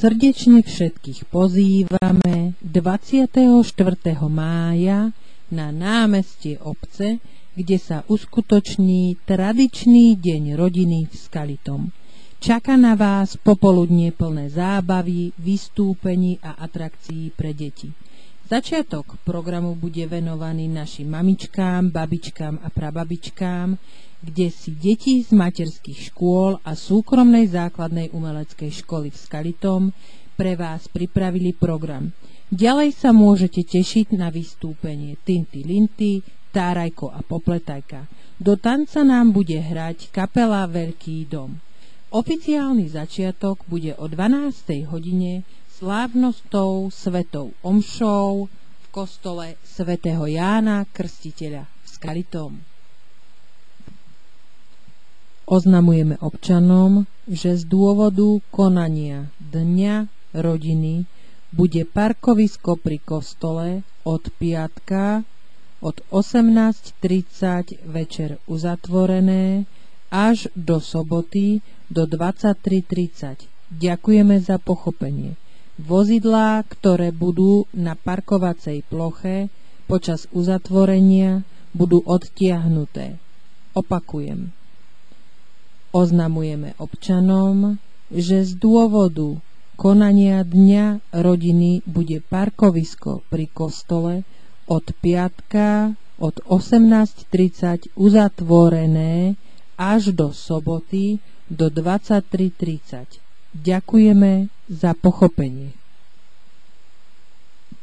srdečne všetkých pozývame 24. mája na námestie obce, kde sa uskutoční tradičný deň rodiny v Skalitom. Čaká na vás popoludnie plné zábavy, vystúpení a atrakcií pre deti. Začiatok programu bude venovaný našim mamičkám, babičkám a prababičkám, kde si deti z materských škôl a súkromnej základnej umeleckej školy v Skalitom pre vás pripravili program. Ďalej sa môžete tešiť na vystúpenie Tinty Linty, Tárajko a Popletajka. Do tanca nám bude hrať kapela Veľký dom. Oficiálny začiatok bude o 12. hodine slávnostou svetou omšou v kostole svätého Jána Krstiteľa v Skalitom. Oznamujeme občanom, že z dôvodu konania Dňa rodiny bude parkovisko pri kostole od piatka od 18:30 večer uzatvorené až do soboty do 23:30. Ďakujeme za pochopenie. Vozidlá, ktoré budú na parkovacej ploche počas uzatvorenia, budú odtiahnuté. Opakujem. Oznamujeme občanom, že z dôvodu konania Dňa rodiny bude parkovisko pri kostole od piatka od 18:30 uzatvorené až do soboty do 23:30. Ďakujeme za pochopenie.